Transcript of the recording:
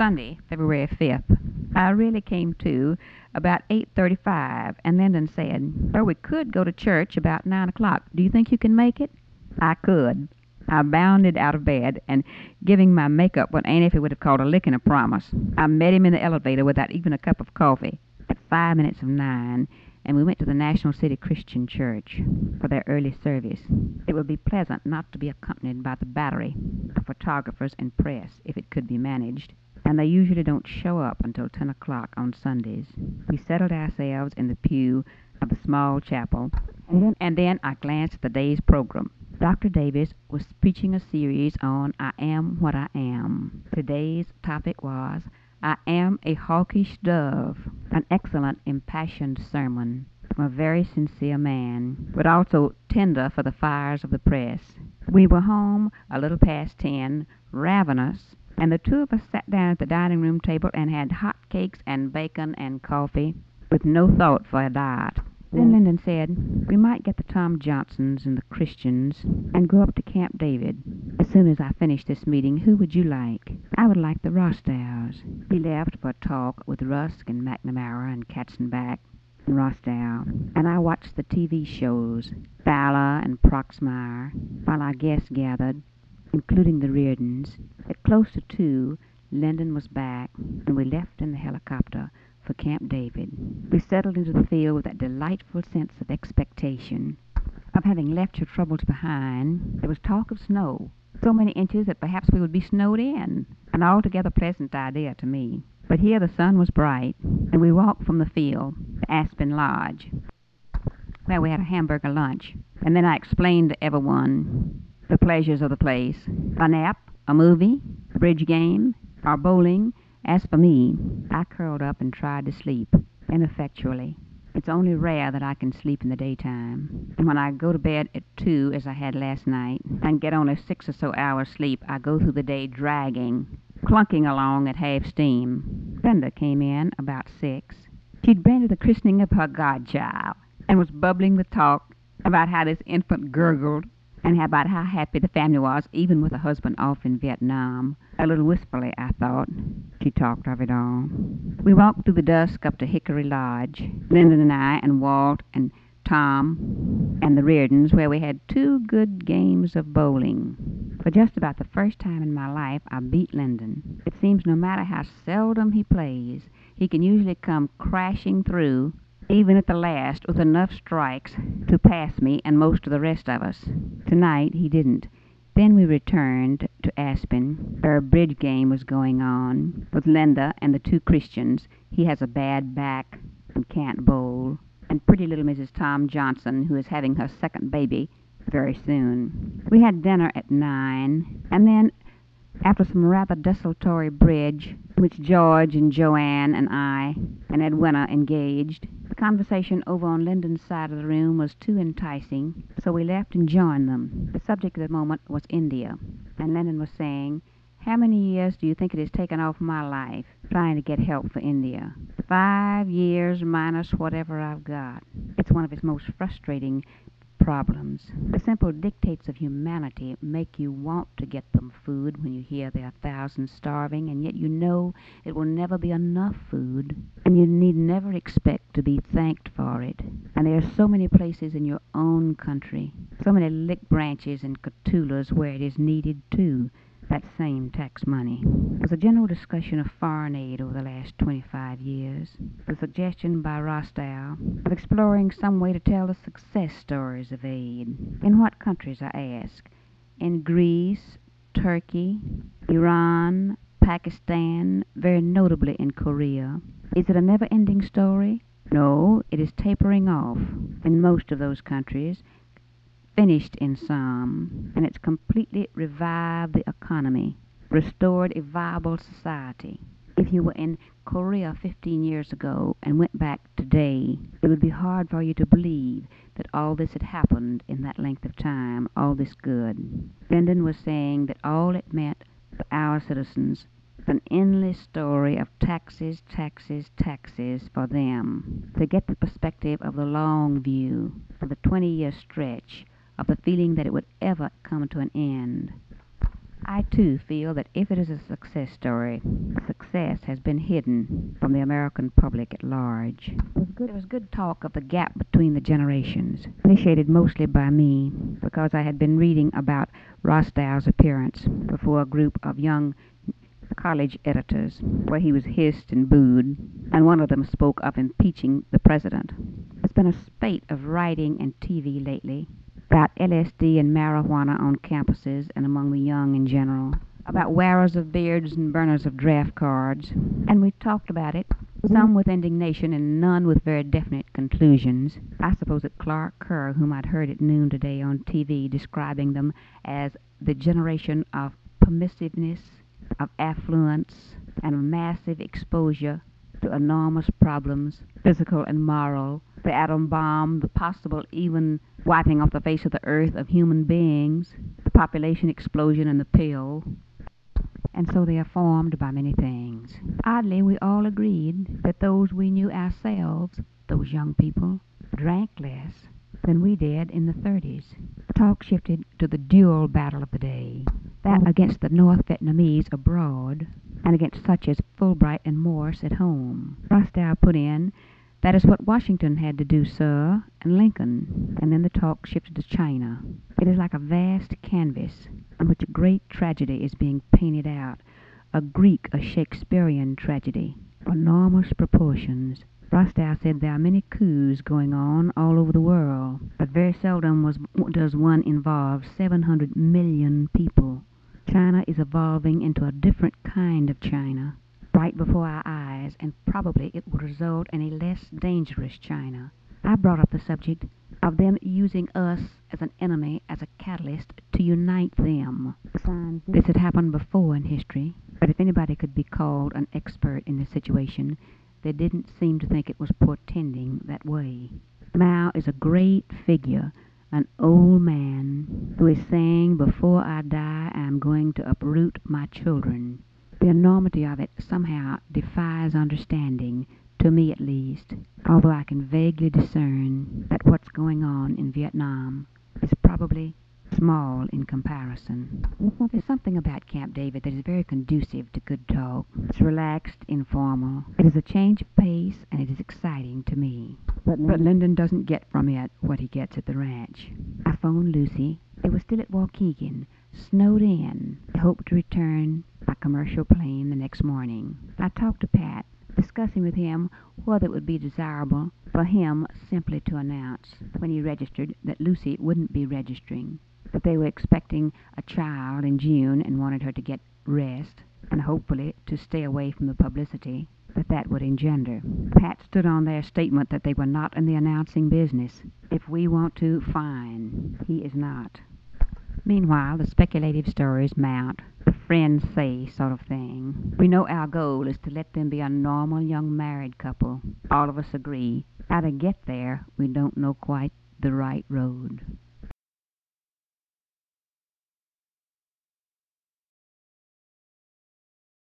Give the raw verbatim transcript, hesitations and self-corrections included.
Sunday, February fifth. I really came to about eight thirty-five, and Lyndon said, "Well, we could go to church about nine o'clock. Do you think you can make it?" I could. I bounded out of bed, and giving my makeup what Aunt Effie would have called a lick and a promise, I met him in the elevator without even a cup of coffee at five minutes of nine, and we went to the National City Christian Church for their early service. It would be pleasant not to be accompanied by the battery of photographers and press if it could be managed, and they usually don't show up until ten o'clock on Sundays. We settled ourselves in the pew of the small chapel, and then, and then I glanced at the day's program. Doctor Davis was preaching a series on I Am What I Am. Today's topic was I Am a Hawkish Dove, an excellent impassioned sermon from a very sincere man, but also tender for the fires of the press. We were home a little past ten, ravenous, and the two of us sat down at the dining room table and had hot cakes and bacon and coffee, with no thought for a diet. Then Lyndon said, "We might get the Tom Johnsons and the Christians and go up to Camp David. As soon as I finish this meeting, who would you like?" "I would like the Rostows." We left for a talk with Rusk and McNamara and Katzenbach and Rostow, and I watched the T V shows, Fowler and Proxmire, while our guests gathered, including the Reardons. At close to two, Lyndon was back, and we left in the helicopter for Camp David. We settled into the field with that delightful sense of expectation, of having left your troubles behind. There was talk of snow, so many inches that perhaps we would be snowed in, an altogether pleasant idea to me. But here the sun was bright, and we walked from the field to Aspen Lodge, where we had a hamburger lunch, and then I explained to everyone the pleasures of the place. A nap, a movie, a bridge game, or bowling. As for me, I curled up and tried to sleep, ineffectually. It's only rare that I can sleep in the daytime. And when I go to bed at two, as I had last night, and get only six or so hours sleep, I go through the day dragging, clunking along at half steam. Brenda came in about six. She'd been to the christening of her godchild, and was bubbling with talk about how this infant gurgled, and about how happy the family was, even with a husband off in Vietnam. A little wistfully, I thought, she talked of it all. We walked through the dusk up to Hickory Lodge, Lyndon and I, and Walt and Tom and the Reardons, where we had two good games of bowling. For just about the first time in my life, I beat Lyndon. It seems no matter how seldom he plays, he can usually come crashing through, even at the last, with enough strikes to pass me and most of the rest of us. Tonight he didn't. Then we returned to Aspen, where a bridge game was going on, with Linda and the two Christians. He has a bad back and can't bowl, and pretty little Missus Tom Johnson, who is having her second baby very soon. We had dinner at nine, and then, after some rather desultory bridge, which George and Joanne and I and Edwina engaged, the conversation over on Lyndon's side of the room was too enticing, so we left and joined them. The subject at the moment was India, and Lyndon was saying, "How many years do you think it has taken off my life trying to get help for India?" Five years minus whatever I've got. It's one of his most frustrating problems. The simple dictates of humanity make you want to get them food when you hear there are thousands starving, and yet you know it will never be enough food, and you need never expect to be thanked for it. And there are so many places in your own country, so many lick branches and catulas where it is needed too, that same tax money. There was a general discussion of foreign aid over the last twenty-five years. The suggestion by Rostow of exploring some way to tell the success stories of aid. In what countries, I ask? In Greece, Turkey, Iran, Pakistan, very notably in Korea. Is it a never-ending story? No, it is tapering off in most of those countries, finished in some, and it's completely revived the economy, restored a viable society. If you were in Korea fifteen years ago and went back today, it would be hard for you to believe that all this had happened in that length of time, all this good. Lyndon was saying that all it meant for our citizens was an endless story of taxes, taxes, taxes for them, to get the perspective of the long view, of the twenty-year stretch, of the feeling that it would ever come to an end. I too feel that if it is a success story, success has been hidden from the American public at large. There was good talk of the gap between the generations, initiated mostly by me, because I had been reading about Rostow's appearance before a group of young college editors, where he was hissed and booed, and one of them spoke of impeaching the president. There's been a spate of writing and T V lately about L S D and marijuana on campuses and among the young in general, about wearers of beards and burners of draft cards, and we talked about it, some with indignation and none with very definite conclusions. I suppose that Clark Kerr, whom I'd heard at noon today on T V, describing them as the generation of permissiveness, of affluence, and of massive exposure to enormous problems, physical and moral, the atom bomb, the possible even wiping off the face of the earth of human beings, the population explosion and the pill. And so they are formed by many things. Oddly, we all agreed that those we knew ourselves, those young people, drank less than we did in the thirties. Talk shifted to the dual battle of the day, that against the North Vietnamese abroad, and against such as Fulbright and Morse at home. Rostow put in, "That is what Washington had to do, sir, and Lincoln." And then the talk shifted to China. It is like a vast canvas on which a great tragedy is being painted out, a Greek, a Shakespearean tragedy, of enormous proportions. Rostow said there are many coups going on all over the world, but very seldom was, does one involve seven hundred million people. China is evolving into a different kind of China, right before our eyes, and probably it will result in a less dangerous China. I brought up the subject of them using us as an enemy, as a catalyst to unite them. This had happened before in history, but if anybody could be called an expert in this situation, they didn't seem to think it was portending that way. Mao is a great figure, an old man who is saying, "Before I die, I am going to uproot my children." The enormity of it somehow defies understanding, to me at least, although I can vaguely discern that what's going on in Vietnam is probably small in comparison. There's something about Camp David that is very conducive to good talk. It's relaxed, informal. It is a change of pace, and it is exciting to me. But, but Lyndon doesn't get from it what he gets at the ranch. I phoned Lucy. It was still at Waukegan, snowed in. I hoped to return by commercial plane the next morning. I talked to Pat, discussing with him whether it would be desirable for him simply to announce, when he registered, that Lucy wouldn't be registering, that they were expecting a child in June and wanted her to get rest, and hopefully to stay away from the publicity that that would engender. Pat stood on their statement that they were not in the announcing business. If we want to, fine. He is not. Meanwhile, the speculative stories mount, the friends say sort of thing. We know our goal is to let them be a normal young married couple. All of us agree. How to get there, we don't know quite the right road.